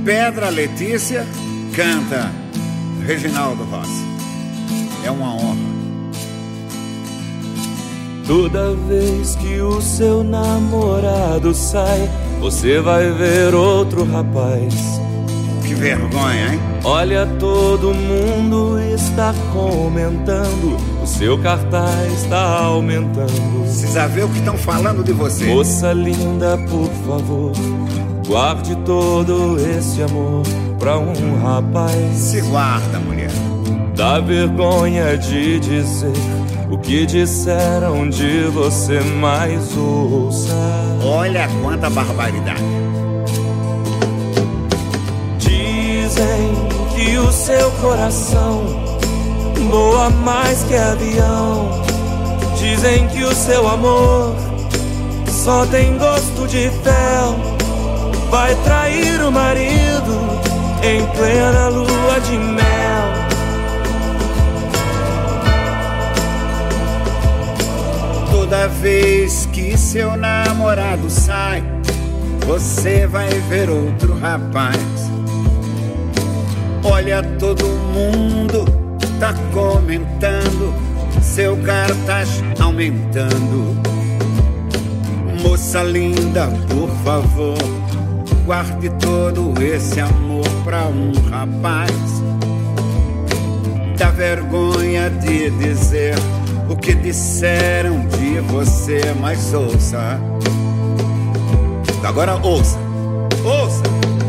Pedra Letícia canta Reginaldo Rossi. É uma honra. Toda vez que o seu namorado sai, você vai ver outro rapaz. Que vergonha, hein? Olha, todo mundo está comentando, o seu cartaz está aumentando. Precisa ver o que estão falando de você. Moça linda, por favor, guarde todo esse amor pra um rapaz. Se guarda, mulher. Dá vergonha de dizer o que disseram de você, mas ouça. Olha quanta barbaridade. Dizem que o seu coração voa mais que avião. Dizem que o seu amor só tem gosto de fel. Vai trair o marido em plena lua de mel. Toda vez que seu namorado sai, você vai ver outro rapaz. Olha, todo mundo tá comentando, seu cartaz aumentando. Moça linda, por favor, guarde todo esse amor pra um rapaz. Dá vergonha de dizer o que disseram de você, mas ouça. Agora ouça, ouça.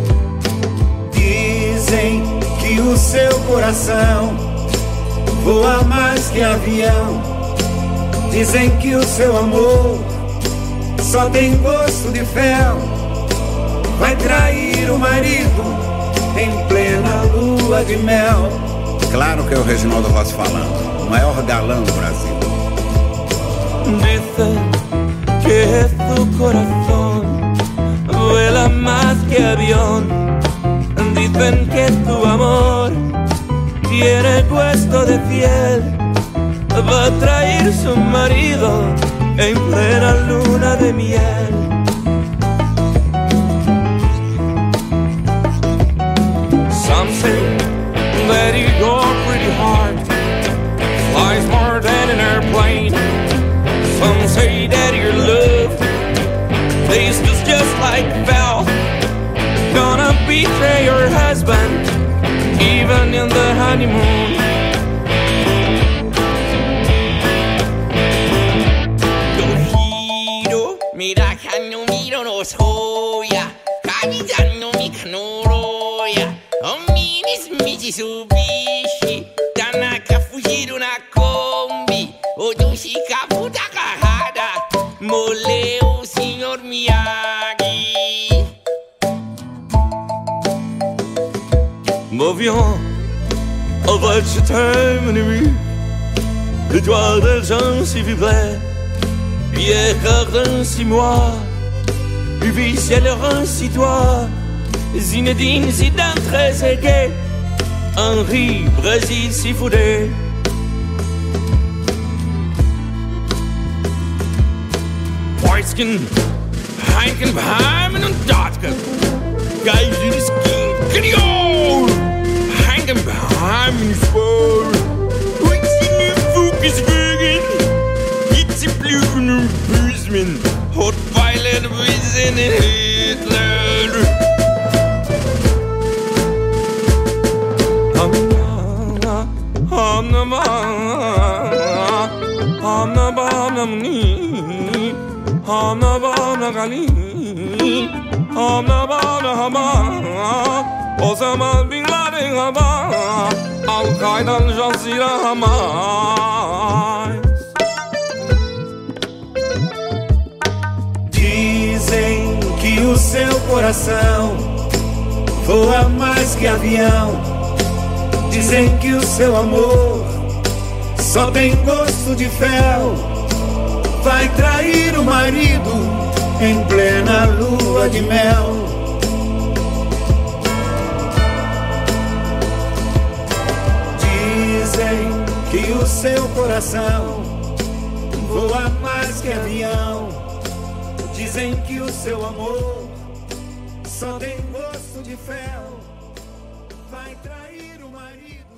Dizem que o seu coração voa mais que avião. Dizem que o seu amor só tem gosto de fel. Vai trair o marido em plena lua de mel. Claro que é o Reginaldo Rossi falando, o maior galã do Brasil. Dicen que tu corazón vuela más que avión. Dicen que tu amor tiene puesto de fiel. Va a traer su marido en plena luna de miel. Some say that you go pretty hard, flies more than an airplane. Some say that your love tastes just like hell. Gonna betray your husband even in the honeymoon. Tohiro, mira no miro no soya. Kami-chan no mikanoroya. Ominis Mitsubishi. Tanaka Fujiro na Kombi. Odoshi Kabuta Kahada. Moleu Sr. Miyagi. M'avions en fait je t'aime nuit. L'étoile d'argent s'y vibrait. Pierre Cardin si moi. Uvi Ciel si toi. Zinedine Zidane très aigué. Henri Brésil si foudé. Poisken, Heinkenheim und Dotke. Geil in die Skin, Genial! Heinkenheim in die Spur. Poisken im Fokus wegen. Gibt's die Blüten und Büsmen. Hot Weilen, wir sind in Hitler. Osama Bin Laden Hamas, Al-Qaeda, Al-Jazeera Hamas. Dizem que o seu coração voa mais que avião. Dizem que o seu amor só tem gosto de fel. Vai trair o marido em plena lua de mel. Dizem que o seu coração voa mais que avião. Dizem que o seu amor só tem gosto de fel. Vai trair o marido.